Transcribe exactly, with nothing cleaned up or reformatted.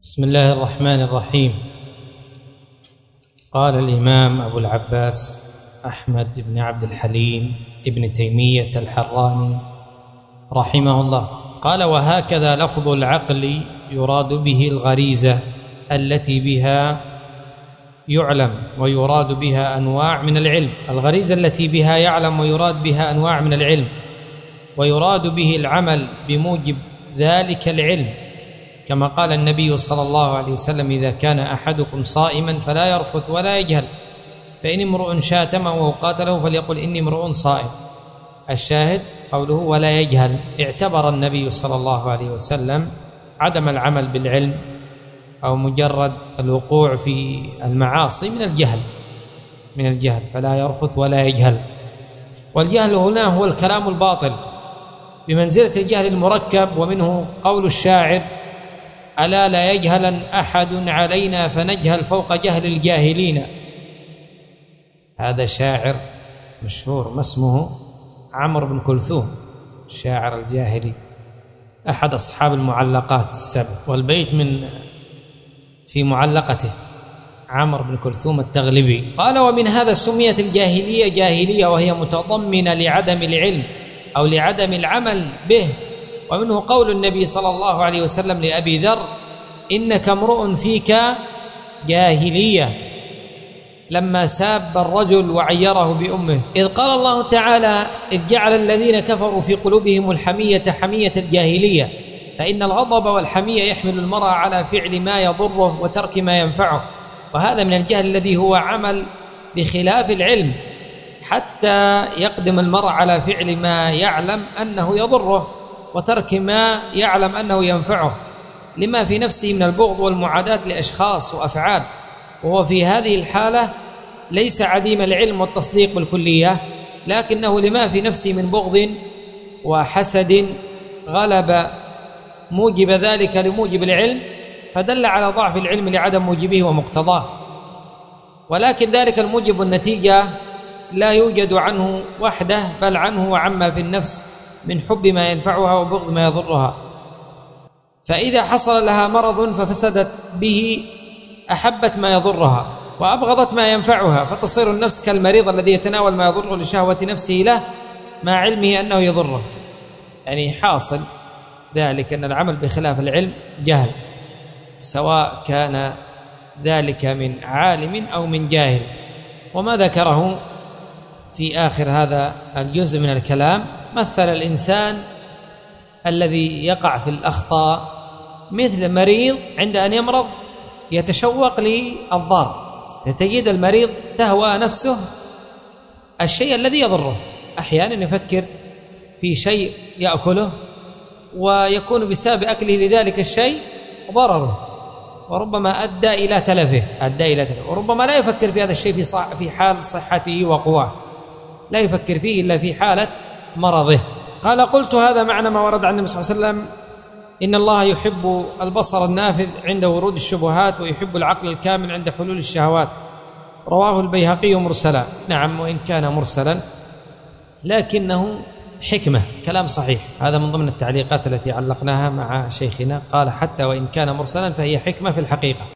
بسم الله الرحمن الرحيم. قال الإمام أبو العباس أحمد بن عبد الحليم ابن تيمية الحراني رحمه الله قال: وهكذا لفظ العقل يراد به الغريزة التي بها يعلم ويراد بها أنواع من العلم، الغريزة التي بها يعلم ويراد بها أنواع من العلم، ويراد به العمل بموجب ذلك العلم، كما قال النبي صلى الله عليه وسلم: إذا كان أحدكم صائما فلا يرفث ولا يجهل، فإن امرؤ شاتمه أو قاتله فليقل إني امرؤ صائم. الشاهد قوله ولا يجهل، اعتبر النبي صلى الله عليه وسلم عدم العمل بالعلم أو مجرد الوقوع في المعاصي من الجهل من الجهل فلا يرفث ولا يجهل. والجهل هنا هو الكلام الباطل بمنزلة الجهل المركب، ومنه قول الشاعر: ألا لا يجهلن أحد علينا فنجهل فوق جهل الجاهلين. هذا شاعر مشهور ما اسمه عمرو بن كلثوم، الشاعر الجاهلي أحد أصحاب المعلقات السبع، والبيت من في معلقته عمرو بن كلثوم التغلبي. قال: ومن هذا سميت الجاهلية جاهلية، وهي متضمنة لعدم العلم أو لعدم العمل به. ومنه قول النبي صلى الله عليه وسلم لأبي ذر: إنك امرؤ فيك جاهلية، لما ساب الرجل وعيره بأمه. إذ قال الله تعالى: إذ جعل الذين كفروا في قلوبهم الحمية حمية الجاهلية، فإن الغضب والحمية يحمل المرء على فعل ما يضره وترك ما ينفعه. وهذا من الجهل الذي هو عمل بخلاف العلم، حتى يقدم المرء على فعل ما يعلم أنه يضره وترك ما يعلم أنه ينفعه، لما في نفسه من البغض والمعاداة لأشخاص وأفعال. وهو في هذه الحالة ليس عديم العلم والتصديق بالكلية، لكنه لما في نفسه من بغض وحسد غلب موجب ذلك لموجب العلم، فدل على ضعف العلم لعدم موجبه ومقتضاه. ولكن ذلك الموجب والنتيجة لا يوجد عنه وحده، بل عنه وعما في النفس من حب ما ينفعها وبغض ما يضرها. فإذا حصل لها مرض ففسدت به أحبت ما يضرها وأبغضت ما ينفعها، فتصير النفس كالمريض الذي يتناول ما يضره لشهوة نفسه له مع علمه أنه يضره. يعني حاصل ذلك أن العمل بخلاف العلم جهل، سواء كان ذلك من عالم أو من جاهل. وما ذكره في آخر هذا الجزء من الكلام: مثل الإنسان الذي يقع في الأخطاء مثل مريض عند أن يمرض يتشوق للضار، تجد المريض تهوى نفسه الشيء الذي يضره، أحيانا يفكر في شيء يأكله ويكون بسبب أكله لذلك الشيء ضرره، وربما أدى إلى تلفه أدى إلى تلفه وربما لا يفكر في هذا الشيء في, صح في حال صحته وقواه، لا يفكر فيه إلا في حالة مرضه. قال: قلت هذا معنى ما ورد عن النبي صلى الله عليه وسلم: إن الله يحب البصر النافذ عند ورود الشبهات، ويحب العقل الكامل عند حلول الشهوات. رواه البيهقي مرسلا. نعم، وإن كان مرسلا لكنه حكمة، كلام صحيح. هذا من ضمن التعليقات التي علقناها مع شيخنا، قال: حتى وإن كان مرسلا فهي حكمة في الحقيقة.